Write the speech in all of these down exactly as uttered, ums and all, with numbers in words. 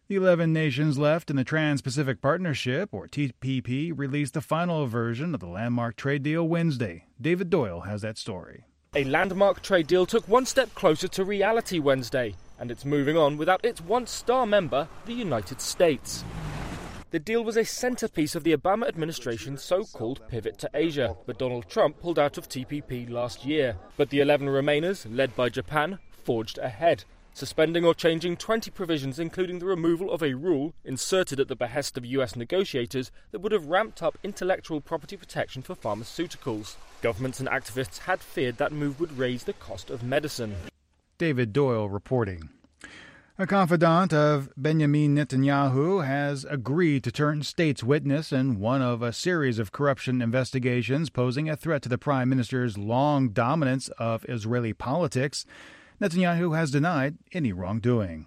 The eleven nations left in the Trans-Pacific Partnership, or T P P, released the final version of the landmark trade deal Wednesday. David Doyle has that story. A landmark trade deal took one step closer to reality Wednesday, and it's moving on without its once star member, the United States. The deal was a centerpiece of the Obama administration's so-called pivot to Asia, but Donald Trump pulled out of T P P last year. But the eleven remainers, led by Japan, forged ahead, suspending or changing twenty provisions, including the removal of a rule inserted at the behest of U S negotiators that would have ramped up intellectual property protection for pharmaceuticals. Governments and activists had feared that move would raise the cost of medicine. David Doyle reporting. A confidant of Benjamin Netanyahu has agreed to turn state's witness in one of a series of corruption investigations posing a threat to the prime minister's long dominance of Israeli politics. Netanyahu has denied any wrongdoing.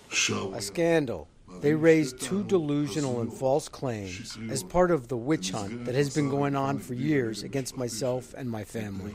A scandal. They raised two delusional and false claims as part of the witch hunt that has been going on for years against myself and my family.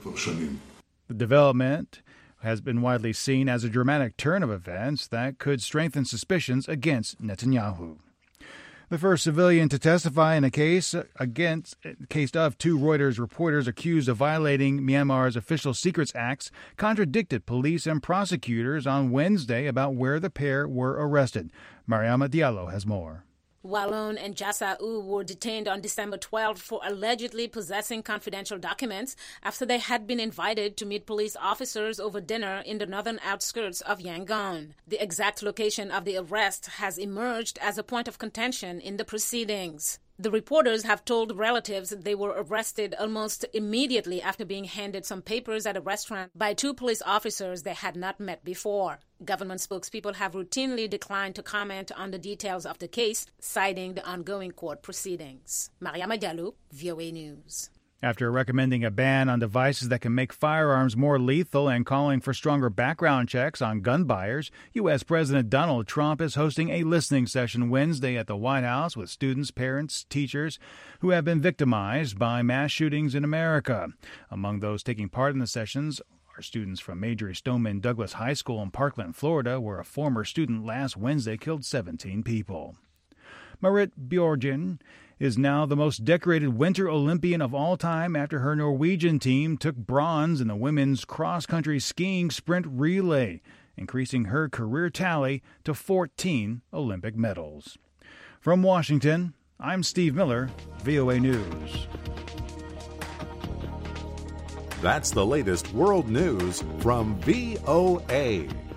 The development has been widely seen as a dramatic turn of events that could strengthen suspicions against Netanyahu. The first civilian to testify in a case against case of two Reuters reporters accused of violating Myanmar's Official Secrets Acts contradicted police and prosecutors on Wednesday about where the pair were arrested. Mariama Diallo has more. Walloon and Jassau were detained on December twelfth for allegedly possessing confidential documents after they had been invited to meet police officers over dinner in the northern outskirts of Yangon. The exact location of the arrest has emerged as a point of contention in the proceedings. The reporters have told relatives they were arrested almost immediately after being handed some papers at a restaurant by two police officers they had not met before. Government spokespeople have routinely declined to comment on the details of the case, citing the ongoing court proceedings. Mariama Diallo, V O A News. After recommending a ban on devices that can make firearms more lethal and calling for stronger background checks on gun buyers, U S. President Donald Trump is hosting a listening session Wednesday at the White House with students, parents, teachers who have been victimized by mass shootings in America. Among those taking part in the sessions are students from Marjory Stoneman Douglas High School in Parkland, Florida, where a former student last Wednesday killed seventeen people. Marit Bjørgen is now the most decorated Winter Olympian of all time after her Norwegian team took bronze in the women's cross-country skiing sprint relay, increasing her career tally to fourteen Olympic medals. From Washington, I'm Steve Miller, V O A News. That's the latest world news from V O A.